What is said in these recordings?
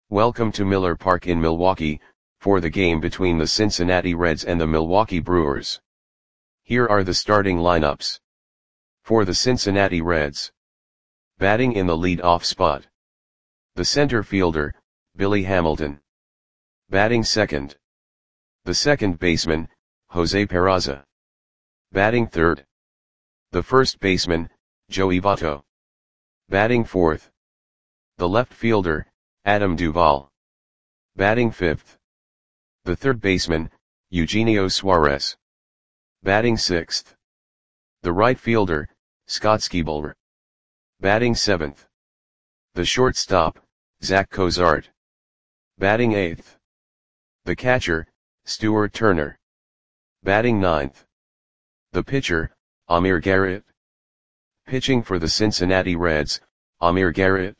Welcome to Miller Park in Milwaukee, for the game between the Cincinnati Reds and the Milwaukee Brewers. Here are the starting lineups. For the Cincinnati Reds. Batting in the lead-off spot. The center fielder, Billy Hamilton. Batting second. The second baseman, Jose Peraza. Batting third. The first baseman, Joey Votto. Batting fourth. The left fielder, Adam Duvall. Batting fifth. The third baseman, Eugenio Suarez. Batting sixth. The right fielder, Scott Skiebler. Batting seventh. The shortstop, Zach Cozart. Batting eighth. The catcher, Stuart Turner. Batting ninth. The pitcher, Amir Garrett. Pitching for the Cincinnati Reds, Amir Garrett.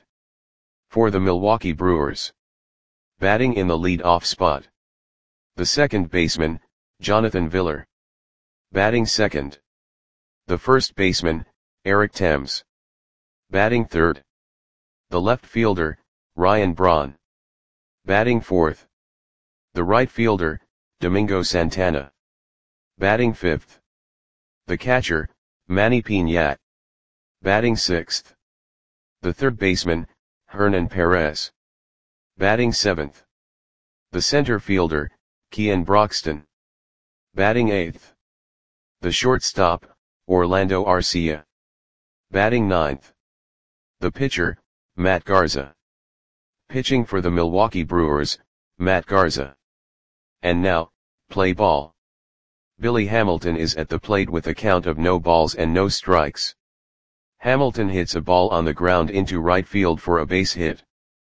For the Milwaukee Brewers. Batting in the lead-off spot. The second baseman, Jonathan Villar. Batting second. The first baseman, Eric Thames. Batting third. The left fielder, Ryan Braun. Batting fourth. The right fielder, Domingo Santana. Batting fifth. The catcher, Manny Piñat. Batting sixth. The third baseman, Hernan Perez. Batting seventh. The center fielder, Kean Broxton. Batting eighth. The shortstop, Orlando Arcia. Batting ninth. The pitcher, Matt Garza. Pitching for the Milwaukee Brewers, Matt Garza. And now, play ball. Billy Hamilton is at the plate with a count of no balls and no strikes. Hamilton hits a ball on the ground into right field for a base hit.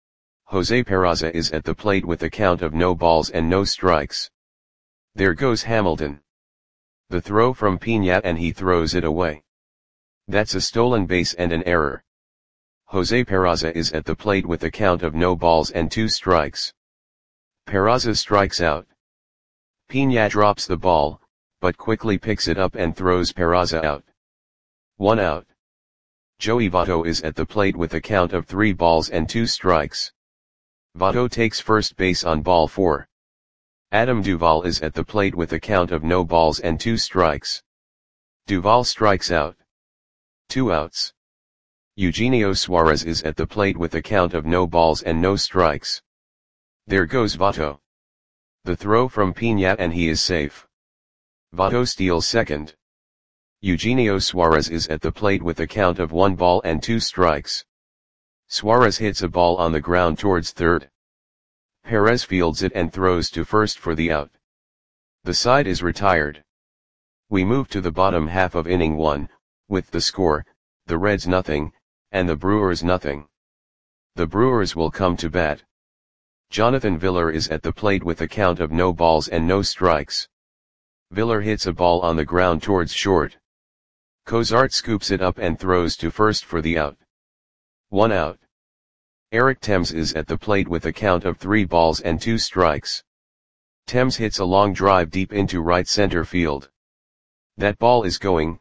Jose Peraza is at the plate with a count of no balls and no strikes. There goes Hamilton. The throw from Piñat and he throws it away. That's a stolen base and an error. Jose Peraza is at the plate with a count of no balls and 2 strikes. Peraza strikes out. Piñat drops the ball, but quickly picks it up and throws Peraza out. 1 out. Joey Votto is at the plate with a count of 3 balls and 2 strikes. Votto takes first base on ball 4. Adam Duvall is at the plate with a count of no balls and 2 strikes. Duvall strikes out. 2 outs. Eugenio Suarez is at the plate with a count of no balls and no strikes. There goes Votto. The throw from Piñat and he is safe. Votto steals second. Eugenio Suarez is at the plate with a count of 1 ball and 2 strikes. Suarez hits a ball on the ground towards third. Perez fields it and throws to first for the out. The side is retired. We move to the bottom half of inning 1, with the score, the Reds nothing, and the Brewers nothing. The Brewers will come to bat. Jonathan Villar is at the plate with a count of no balls and no strikes. Villar hits a ball on the ground towards short. Cozart scoops it up and throws to first for the out. 1 out. Eric Thames is at the plate with a count of 3 balls and 2 strikes. Thames hits a long drive deep into right center field. That ball is gone.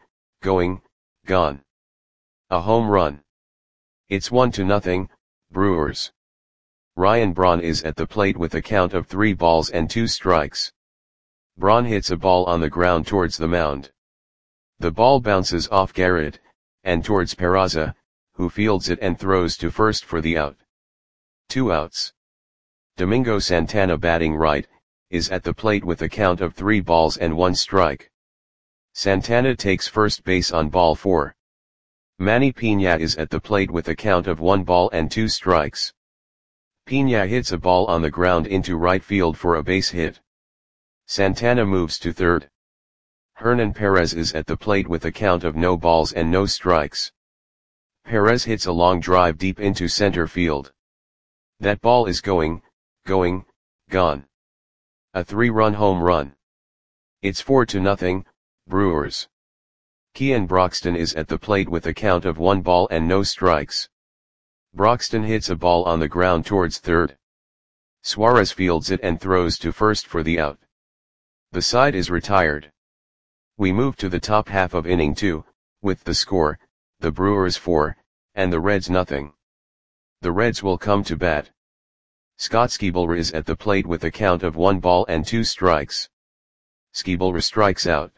A home run. It's 1-0, Brewers. Ryan Braun is at the plate with a count of 3 balls and 2 strikes. Braun hits a ball on the ground towards the mound. The ball bounces off Garrett, and towards Peraza, who fields it and throws to first for the out. 2 outs. Domingo Santana batting right, is at the plate with a count of 3 balls and 1 strike. Santana takes first base on ball 4. Manny Piñat is at the plate with a count of 1 ball and 2 strikes. Piñat hits a ball on the ground into right field for a base hit. Santana moves to third. Hernan Perez is at the plate with a count of no balls and no strikes. Perez hits a long drive deep into center field. That ball is gone. A 3-run home run. It's 4-0, Brewers. Kean Broxton is at the plate with a count of 1 ball and no strikes. Broxton hits a ball on the ground towards third. Suarez fields it and throws to first for the out. The side is retired. We move to the top half of inning 2, with the score, the Brewers 4, and the Reds nothing. The Reds will come to bat. Scott Skiebler is at the plate with a count of 1 ball and 2 strikes. Skiebler strikes out.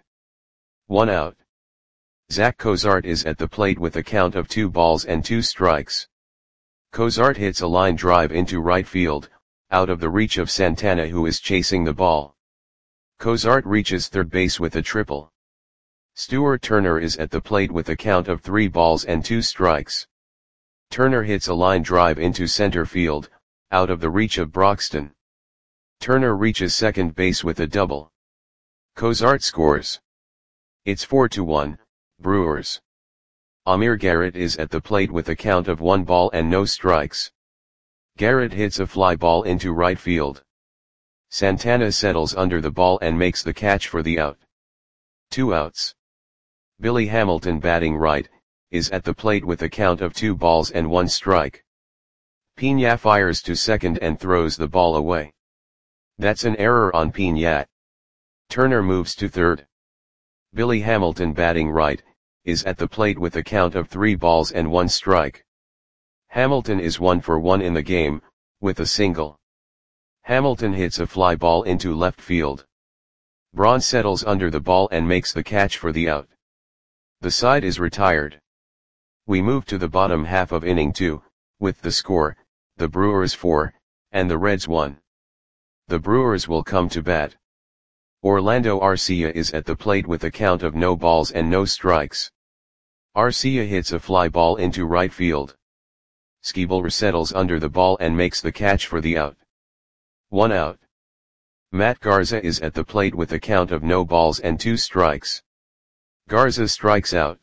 1 out. Zach Cozart is at the plate with a count of 2 balls and 2 strikes. Cozart hits a line drive into right field, out of the reach of Santana, who is chasing the ball. Cozart reaches third base with a triple. Stuart Turner is at the plate with a count of 3 balls and 2 strikes. Turner hits a line drive into center field, out of the reach of Broxton. Turner reaches second base with a double. Cozart scores. It's 4-1, Brewers. Amir Garrett is at the plate with a count of 1 ball and no strikes. Garrett hits a fly ball into right field. Santana settles under the ball and makes the catch for the out. 2 outs. Billy Hamilton, batting right, is at the plate with a count of 2 balls and 1 strike. Pena fires to second and throws the ball away. That's an error on Pena. Turner moves to third. Billy Hamilton, batting right, is at the plate with a count of 3 balls and 1 strike. Hamilton is 1 for 1 in the game, with a single. Hamilton hits a fly ball into left field. Braun settles under the ball and makes the catch for the out. The side is retired. We move to the bottom half of inning 2, with the score, the Brewers 4, and the Reds 1. The Brewers will come to bat. Orlando Arcia is at the plate with a count of no balls and no strikes. Arcia hits a fly ball into right field. Skiebler settles under the ball and makes the catch for the out. 1 out. Matt Garza is at the plate with a count of no balls and 2 strikes. Garza strikes out.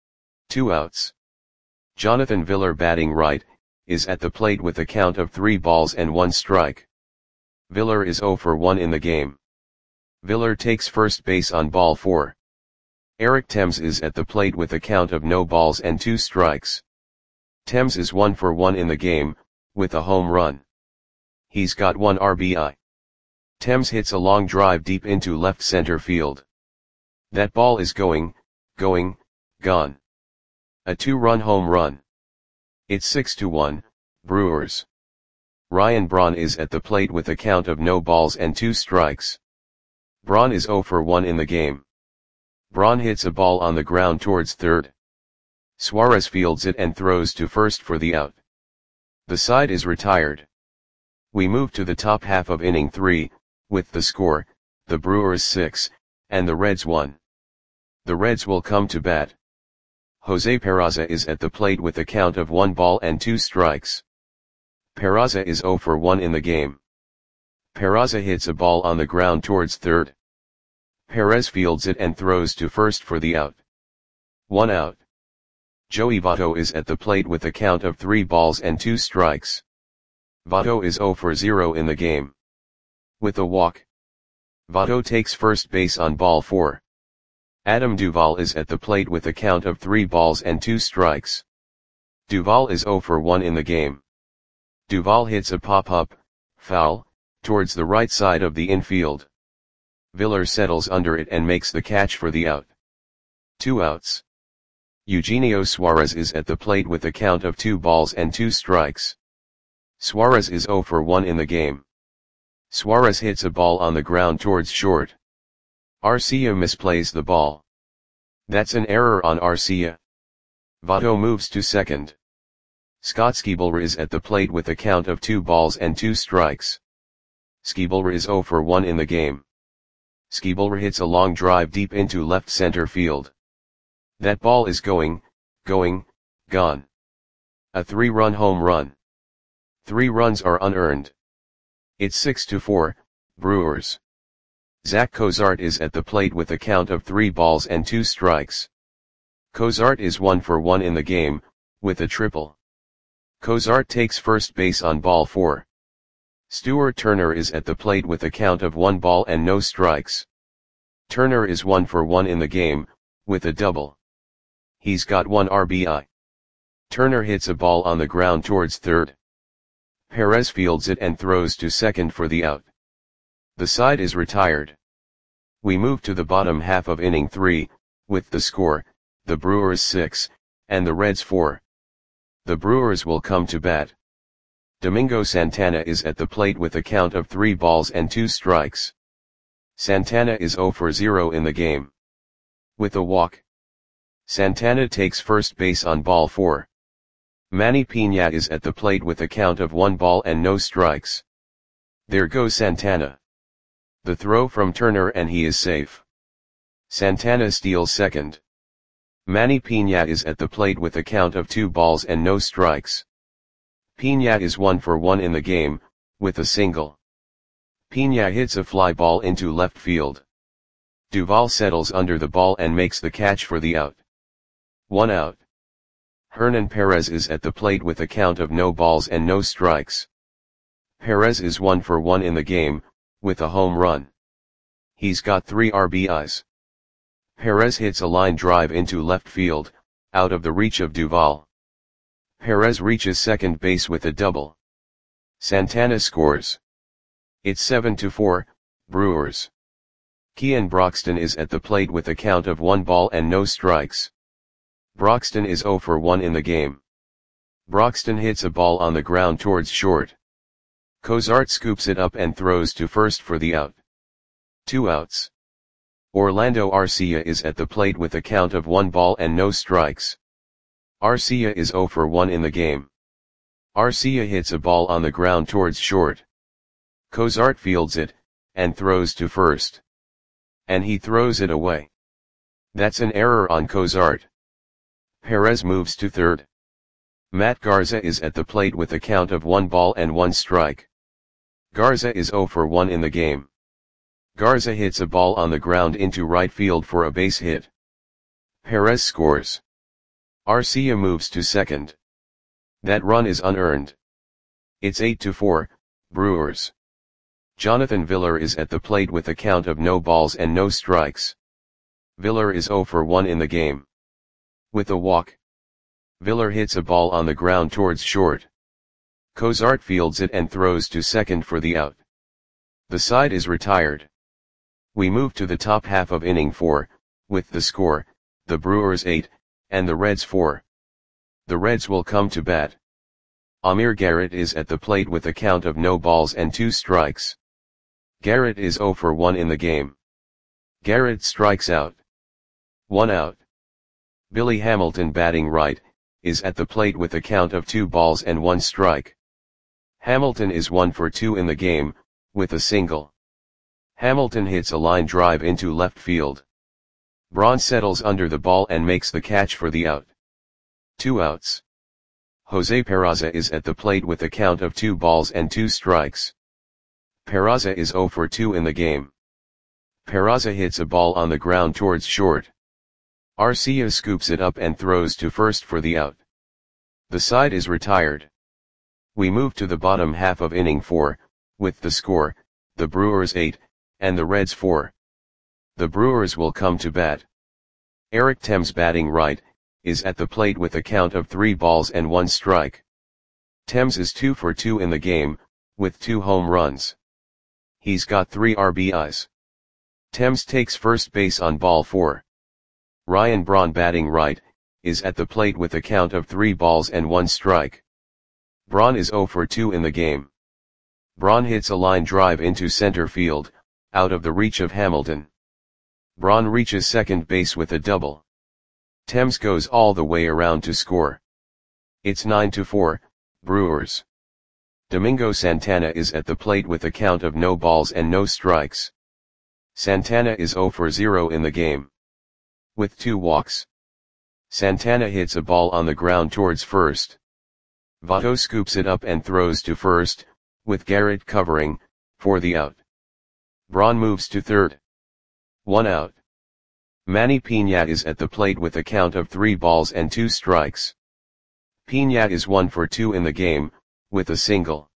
2 outs. Jonathan Villar, batting right, is at the plate with a count of 3 balls and 1 strike. Villar is 0 for 1 in the game. Villar takes first base on ball 4. Eric Thames is at the plate with a count of no balls and 2 strikes. Thames is 1 for 1 in the game, with a home run. He's got 1 RBI. Thames hits a long drive deep into left center field. That ball is gone. A 2-run home run. It's 6-1, Brewers. Ryan Braun is at the plate with a count of no balls and 2 strikes. Braun is 0 for 1 in the game. Braun hits a ball on the ground towards third. Suarez fields it and throws to first for the out. The side is retired. We move to the top half of inning 3, with the score, the Brewers 6, and the Reds 1. The Reds will come to bat. Jose Peraza is at the plate with a count of 1 ball and 2 strikes. Peraza is 0 for 1 in the game. Peraza hits a ball on the ground towards third. Perez fields it and throws to first for the out. 1 out. Joey Votto is at the plate with a count of 3 balls and 2 strikes. Votto is 0 for 0 in the game. With a walk. Votto takes first base on ball 4. Adam Duvall is at the plate with a count of 3 balls and 2 strikes. Duvall is 0 for 1 in the game. Duvall hits a pop-up, foul, towards the right side of the infield. Villar settles under it and makes the catch for the out. 2 outs. Eugenio Suarez is at the plate with a count of 2 balls and 2 strikes. Suarez is 0 for 1 in the game. Suarez hits a ball on the ground towards short. Arcia misplays the ball. That's an error on Arcia. Votto moves to second. Scott Skiebler is at the plate with a count of 2 balls and 2 strikes. Skiebler is 0 for 1 in the game. Skiebler hits a long drive deep into left center field. That ball is gone. A 3-run home run. 3 runs are unearned. It's 6-4, Brewers. Zach Cozart is at the plate with a count of 3 balls and 2 strikes. Cozart is 1 for 1 in the game, with a triple. Cozart takes first base on ball 4. Stuart Turner is at the plate with a count of 1 ball and no strikes. Turner is 1 for 1 in the game, with a double. He's got 1 RBI. Turner hits a ball on the ground towards third. Perez fields it and throws to second for the out. The side is retired. We move to the bottom half of inning 3, with the score, the Brewers 6, and the Reds 4. The Brewers will come to bat. Domingo Santana is at the plate with a count of 3 balls and 2 strikes. Santana is 0 for 0 in the game. With a walk, Santana takes first base on ball 4. Manny Piña is at the plate with a count of 1 ball and no strikes. There goes Santana. The throw from Turner and he is safe. Santana steals second. Manny Piña is at the plate with a count of 2 balls and no strikes. Piña is 1 for 1 in the game, with a single. Piña hits a fly ball into left field. Duvall settles under the ball and makes the catch for the out. 1 out. Hernan Perez is at the plate with a count of no balls and no strikes. Perez is 1 for 1 in the game, with a home run. He's got 3 RBIs. Perez hits a line drive into left field, out of the reach of Duvall. Perez reaches second base with a double. Santana scores. It's 7-4, Brewers. Kean Broxton is at the plate with a count of 1 ball and no strikes. Broxton is 0 for 1 in the game. Broxton hits a ball on the ground towards short. Cozart scoops it up and throws to first for the out. 2 outs. Orlando Arcia is at the plate with a count of 1 ball and no strikes. Arcia is 0 for 1 in the game. Arcia hits a ball on the ground towards short. Cozart fields it, and throws to first. And he throws it away. That's an error on Cozart. Perez moves to third. Matt Garza is at the plate with a count of 1 ball and 1 strike. Garza is 0 for 1 in the game. Garza hits a ball on the ground into right field for a base hit. Perez scores. Arcia moves to second. That run is unearned. It's 8-4, Brewers. Jonathan Villar is at the plate with a count of no balls and no strikes. Villar is 0 for 1 in the game. With a walk, Villar hits a ball on the ground towards short. Cozart fields it and throws to second for the out. The side is retired. We move to the top half of inning 4, with the score, the Brewers 8, and the Reds 4. The Reds will come to bat. Amir Garrett is at the plate with a count of no balls and 2 strikes. Garrett is 0 for 1 in the game. Garrett strikes out. 1 out. Billy Hamilton, batting right, is at the plate with a count of 2 balls and 1 strike. Hamilton is 1 for 2 in the game, with a single. Hamilton hits a line drive into left field. Braun settles under the ball and makes the catch for the out. 2 outs. Jose Peraza is at the plate with a count of 2 balls and 2 strikes. Peraza is 0 for 2 in the game. Peraza hits a ball on the ground towards short. Arcia scoops it up and throws to first for the out. The side is retired. We move to the bottom half of inning 4, with the score, the Brewers 8, and the Reds 4. The Brewers will come to bat. Eric Thames, batting right, is at the plate with a count of 3 balls and 1 strike. Thames is 2 for 2 in the game, with 2 home runs. He's got 3 RBIs. Thames takes first base on ball 4. Ryan Braun, batting right, is at the plate with a count of 3 balls and 1 strike. Braun is 0 for 2 in the game. Braun hits a line drive into center field, out of the reach of Hamilton. Braun reaches second base with a double. Thames goes all the way around to score. It's 9-4, Brewers. Domingo Santana is at the plate with a count of no balls and no strikes. Santana is 0 for 0 in the game. With 2 walks. Santana hits a ball on the ground towards first. Votto scoops it up and throws to first, with Garrett covering, for the out. Braun moves to third. 1 out. Manny Piña is at the plate with a count of 3 balls and 2 strikes. Piña is 1 for 2 in the game, with a single.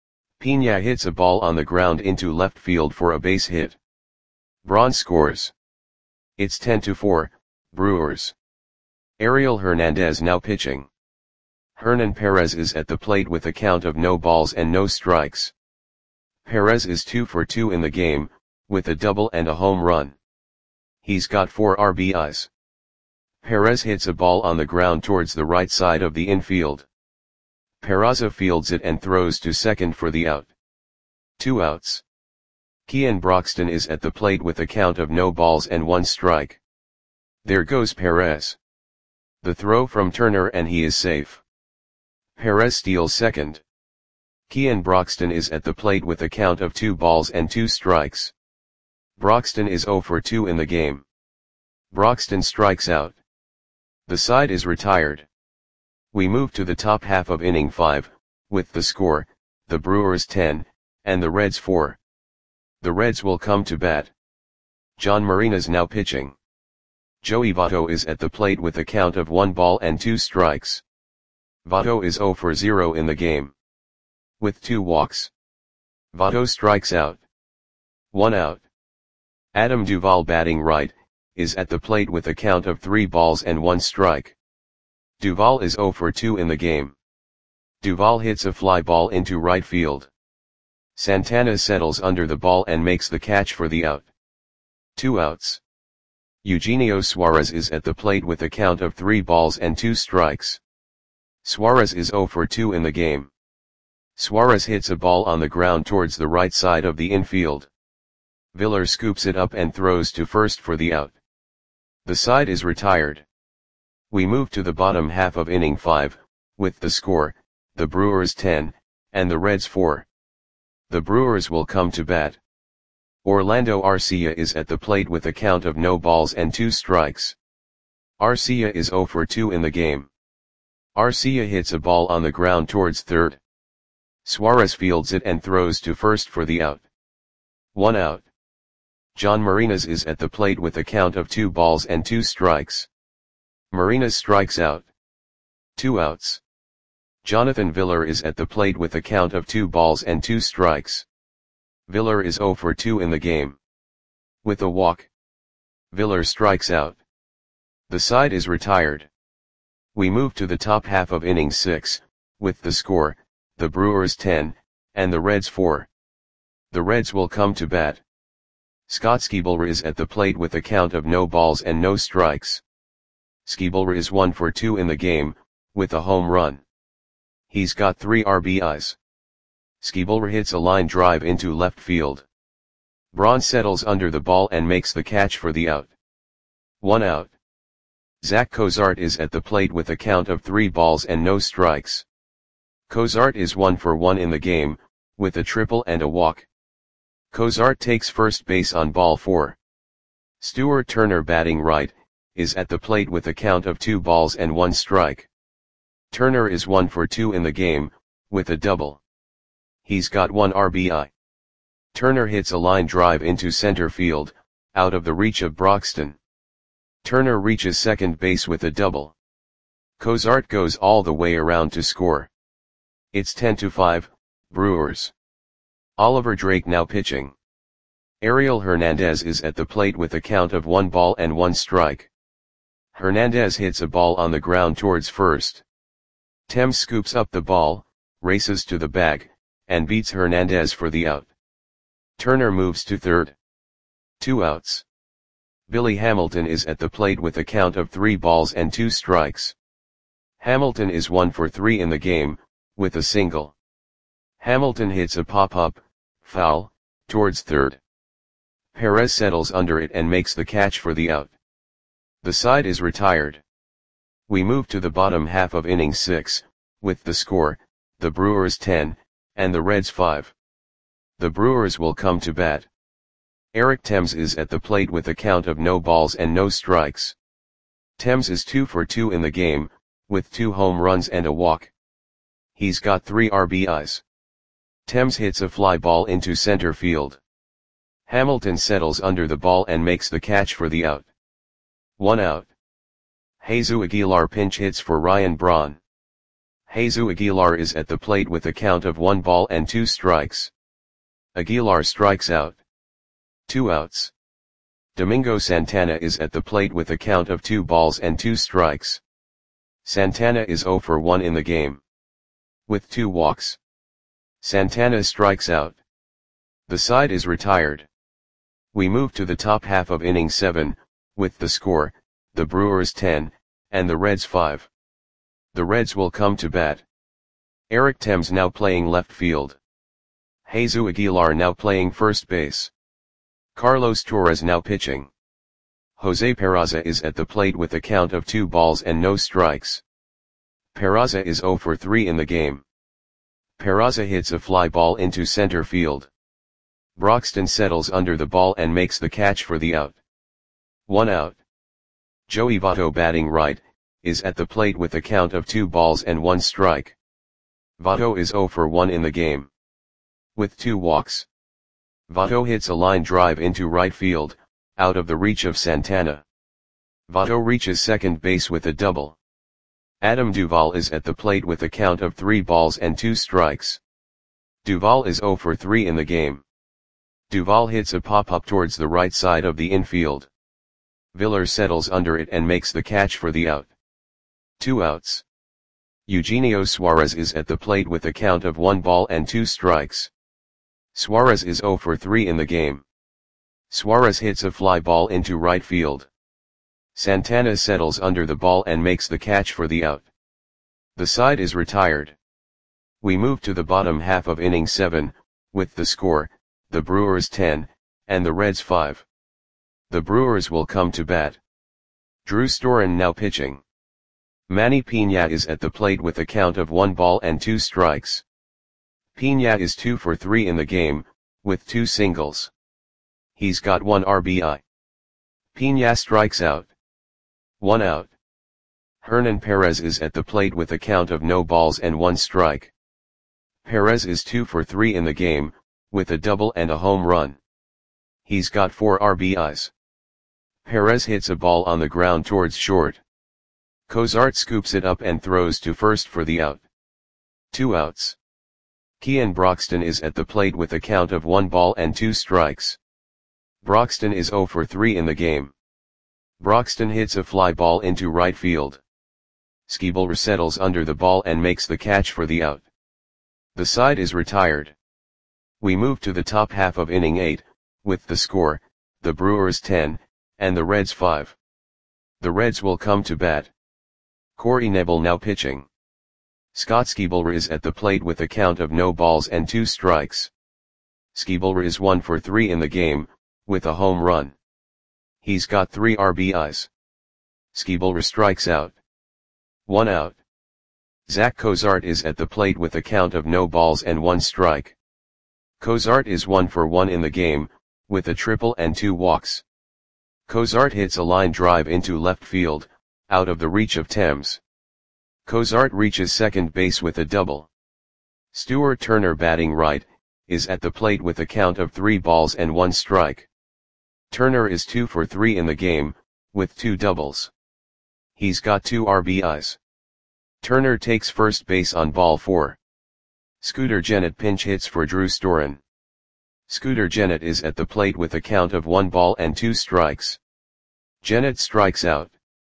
Piña hits a ball on the ground into left field for a base hit. Braun scores. It's 10-4, Brewers. Ariel Hernandez now pitching. Hernan Perez is at the plate with a count of no balls and no strikes. Perez is 2 for 2 in the game, with a double and a home run. He's got 4 RBIs. Perez hits a ball on the ground towards the right side of the infield. Peraza fields it and throws to second for the out. 2 outs. Kean Broxton is at the plate with a count of no balls and 1 strike. There goes Perez. The throw from Turner and he is safe. Perez steals second. Kean Broxton is at the plate with a count of 2 balls and 2 strikes. Broxton is 0 for 2 in the game. Broxton strikes out. The side is retired. We move to the top half of inning 5, with the score, the Brewers 10, and the Reds 4. The Reds will come to bat. John Marinas now pitching. Joey Votto is at the plate with a count of 1 ball and 2 strikes. Votto is 0 for 0 in the game. With 2 walks. Votto strikes out. 1 out. Adam Duvall batting right, is at the plate with a count of 3 balls and 1 strike. Duvall is 0 for 2 in the game. Duvall hits a fly ball into right field. Santana settles under the ball and makes the catch for the out. 2 outs. Eugenio Suarez is at the plate with a count of 3 balls and 2 strikes. Suarez is 0 for 2 in the game. Suarez hits a ball on the ground towards the right side of the infield. Villar scoops it up and throws to first for the out. The side is retired. We move to the bottom half of inning 5, with the score, the Brewers 10, and the Reds 4. The Brewers will come to bat. Orlando Arcia is at the plate with a count of no balls and 2 strikes. Arcia is 0 for 2 in the game. Arcia hits a ball on the ground towards third. Suarez fields it and throws to first for the out. 1 out. John Marinas is at the plate with a count of 2 balls and 2 strikes. Marinas strikes out. 2 outs. Jonathan Villar is at the plate with a count of 2 balls and 2 strikes. Villar is 0 for 2 in the game. With a walk. Villar strikes out. The side is retired. We move to the top half of inning 6, with the score, the Brewers 10, and the Reds 4. The Reds will come to bat. Scott Schiebeler is at the plate with a count of no balls and no strikes. Schiebeler is 1 for 2 in the game, with a home run. He's got 3 RBIs. Schiebeler hits a line drive into left field. Braun settles under the ball and makes the catch for the out. 1 out. Zach Cozart is at the plate with a count of 3 balls and no strikes. Cozart is 1 for 1 in the game, with a triple and a walk. Cozart takes first base on ball 4. Stuart Turner batting right, is at the plate with a count of 2 balls and 1 strike. Turner is 1 for 2 in the game, with a double. He's got 1 RBI. Turner hits a line drive into center field, out of the reach of Broxton. Turner reaches second base with a double. Cozart goes all the way around to score. It's 10-5, Brewers. Oliver Drake now pitching. Ariel Hernandez is at the plate with a count of 1 ball and 1 strike. Hernandez hits a ball on the ground towards first. Thames scoops up the ball, races to the bag, and beats Hernandez for the out. Turner moves to third. 2 outs. Billy Hamilton is at the plate with a count of 3 balls and 2 strikes. Hamilton is 1 for 3 in the game, with a single. Hamilton hits a pop-up, foul, towards third. Perez settles under it and makes the catch for the out. The side is retired. We move to the bottom half of inning 6, with the score, the Brewers 10, and the Reds 5. The Brewers will come to bat. Eric Thames is at the plate with a count of no balls and no strikes. Thames is 2 for 2 in the game, with 2 home runs and a walk. He's got 3 RBIs. Thames hits a fly ball into center field. Hamilton settles under the ball and makes the catch for the out. 1 out. Jesus Aguilar pinch hits for Ryan Braun. Jesus Aguilar is at the plate with a count of 1 ball and 2 strikes. Aguilar strikes out. 2 outs. Domingo Santana is at the plate with a count of 2 balls and 2 strikes. Santana is 0 for 1 in the game. With 2 walks. Santana strikes out. The side is retired. We move to the top half of inning 7, with the score, the Brewers 10, and the Reds 5. The Reds will come to bat. Eric Thames now playing left field. Jesus Aguilar now playing first base. Carlos Torres now pitching. Jose Peraza is at the plate with a count of 2 balls and no strikes. Peraza is 0 for 3 in the game. Peraza hits a fly ball into center field. Broxton settles under the ball and makes the catch for the out. 1 out. Joey Votto batting right, is at the plate with a count of 2 balls and 1 strike. Votto is 0 for 1 in the game. With 2 walks. Votto hits a line drive into right field, out of the reach of Santana. Votto reaches second base with a double. Adam Duvall is at the plate with a count of 3 balls and 2 strikes. Duvall is 0 for 3 in the game. Duvall hits a pop-up towards the right side of the infield. Villar settles under it and makes the catch for the out. 2 outs. Eugenio Suarez is at the plate with a count of 1 ball and 2 strikes. Suarez is 0 for 3 in the game. Suarez hits a fly ball into right field. Santana settles under the ball and makes the catch for the out. The side is retired. We move to the bottom half of inning 7, with the score, the Brewers 10, and the Reds 5. The Brewers will come to bat. Drew Storen now pitching. Manny Piña is at the plate with a count of 1 ball and 2 strikes. Piña is 2 for 3 in the game, with 2 singles. He's got 1 RBI. Piña strikes out. 1 out. Hernan Perez is at the plate with a count of no balls and 1 strike. Perez is 2 for 3 in the game, with a double and a home run. He's got 4 RBIs. Perez hits a ball on the ground towards short. Cozart scoops it up and throws to first for the out. 2 outs. Kean Broxton is at the plate with a count of 1 ball and 2 strikes. Broxton is 0 for 3 in the game. Broxton hits a fly ball into right field. Schebler settles under the ball and makes the catch for the out. The side is retired. We move to the top half of inning 8, with the score, the Brewers 10, and the Reds 5. The Reds will come to bat. Corey Knebel now pitching. Scott Schebler is at the plate with a count of no balls and 2 strikes. Schebler is 1 for 3 in the game, with a home run. He's got 3 RBIs. Schebler strikes out. 1 out. Zach Cozart is at the plate with a count of no balls and 1 strike. Cozart is 1 for 1 in the game, with a triple and 2 walks. Cozart hits a line drive into left field, out of the reach of Thames. Cozart reaches second base with a double. Stuart Turner batting right, is at the plate with a count of 3 balls and 1 strike. Turner is 2 for 3 in the game, with 2 doubles. He's got 2 RBIs. Turner takes first base on ball 4. Scooter Gennett pinch hits for Drew Storen. Scooter Gennett is at the plate with a count of 1 ball and 2 strikes. Gennett strikes out.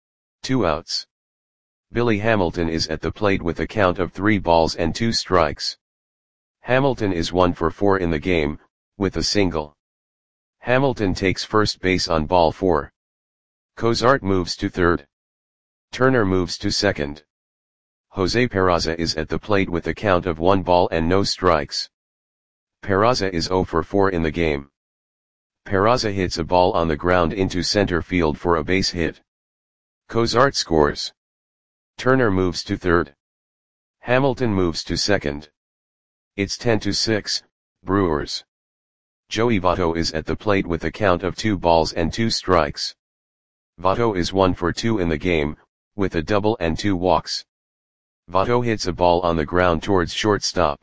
2 outs. Billy Hamilton is at the plate with a count of 3 balls and 2 strikes. Hamilton is 1 for 4 in the game, with a single. Hamilton takes first base on ball 4. Cozart moves to third. Turner moves to second. Jose Peraza is at the plate with a count of 1 ball and no strikes. Peraza is 0 for 4 in the game. Peraza hits a ball on the ground into center field for a base hit. Cozart scores. Turner moves to third. Hamilton moves to second. It's 10-6, Brewers. Joey Votto is at the plate with a count of 2 balls and 2 strikes. Votto is 1 for 2 in the game, with a double and 2 walks. Votto hits a ball on the ground towards shortstop.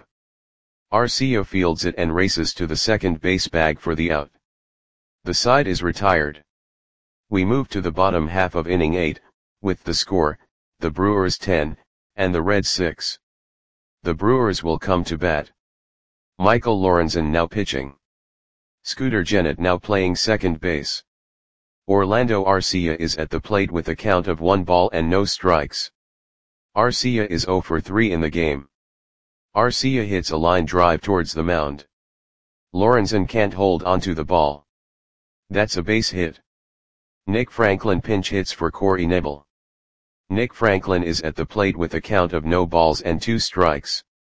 Arcia fields it and races to the second base bag for the out. The side is retired. We move to the bottom half of inning 8, with the score, the Brewers 10, and the Reds 6. The Brewers will come to bat. Michael Lorenzen now pitching. Scooter Gennett now playing second base. Orlando Arcia is at the plate with a count of 1 ball and no strikes. Arcia is 0 for 3 in the game. Arcia hits a line drive towards the mound. Lorenzen can't hold onto the ball. That's a base hit. Nick Franklin pinch hits for Corey Knebel. Nick Franklin is at the plate with a count of no balls and 2 strikes.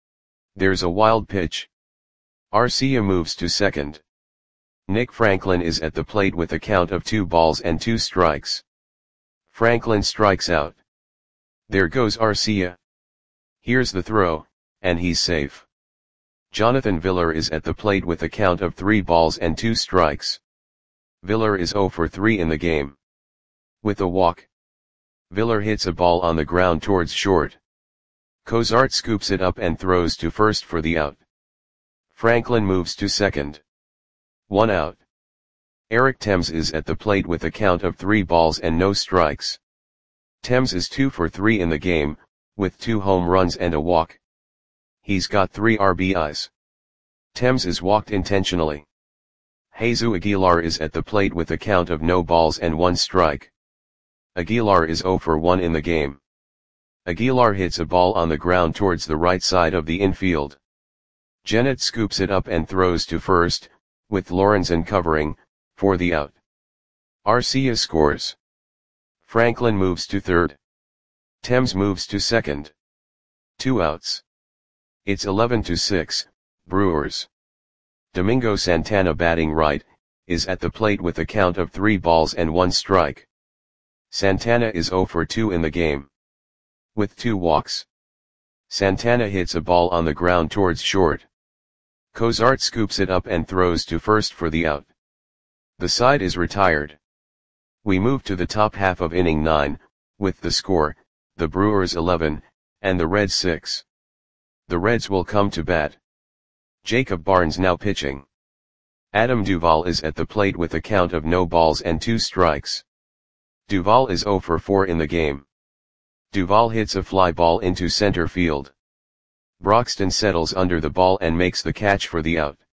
There's a wild pitch. Arcia moves to second. Nick Franklin is at the plate with a count of 2 balls and 2 strikes. Franklin strikes out. There goes Arcia. Here's the throw, and he's safe. Jonathan Villar is at the plate with a count of 3 balls and 2 strikes. Villar is 0 for 3 in the game. With a walk, Villar hits a ball on the ground towards short. Cozart scoops it up and throws to first for the out. Franklin moves to second. 1 out. Eric Thames is at the plate with a count of 3 balls and no strikes. Thames is 2 for 3 in the game, with 2 home runs and a walk. He's got 3 RBIs. Thames is walked intentionally. Jesus Aguilar is at the plate with a count of no balls and 1 strike. Aguilar is 0 for 1 in the game. Aguilar hits a ball on the ground towards the right side of the infield. Jennett scoops it up and throws to first, with Lorenzen covering, for the out. Arcia scores. Franklin moves to third. Thames moves to second. 2 outs. It's 11-6, Brewers. Domingo Santana, batting right, is at the plate with a count of 3 balls and 1 strike. Santana is 0 for 2 in the game. With 2 walks. Santana hits a ball on the ground towards short. Cozart scoops it up and throws to first for the out. The side is retired. We move to the top half of inning 9, with the score, the Brewers 11, and the Reds 6. The Reds will come to bat. Jacob Barnes now pitching. Adam Duvall is at the plate with a count of no balls and 2 strikes. Duvall is 0 for 4 in the game. Duvall hits a fly ball into center field. Broxton settles under the ball and makes the catch for the out.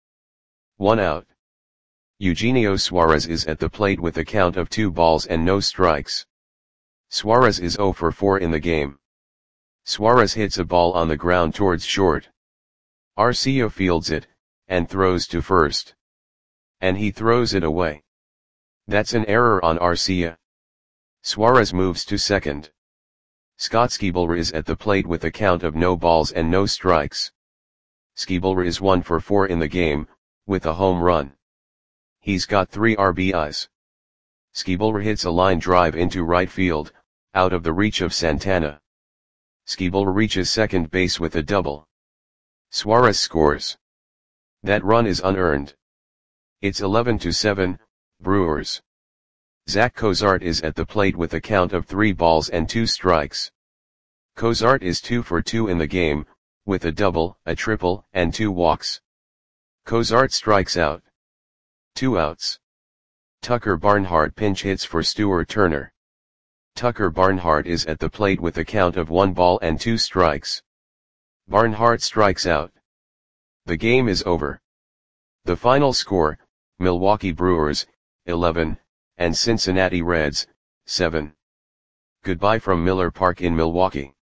1 out. Eugenio Suarez is at the plate with a count of 2 balls and no strikes. Suarez is 0 for 4 in the game. Suarez hits a ball on the ground towards short. Arcia fields it, and throws to first. And he throws it away. That's an error on Arcia. Suarez moves to second. Scott Skiebler is at the plate with a count of no balls and no strikes. Skiebler is 1 for 4 in the game, with a home run. He's got 3 RBIs. Skiebler hits a line drive into right field, out of the reach of Santana. Skiebler reaches second base with a double. Suarez scores. That run is unearned. It's 11-7, Brewers. Zach Cozart is at the plate with a count of 3 balls and 2 strikes. Cozart is 2 for 2 in the game, with a double, a triple, and 2 walks. Cozart strikes out. 2 outs. Tucker Barnhart pinch hits for Stuart Turner. Tucker Barnhart is at the plate with a count of 1 ball and 2 strikes. Barnhart strikes out. The game is over. The final score, Milwaukee Brewers, 11, and Cincinnati Reds, 7. Goodbye from Miller Park in Milwaukee.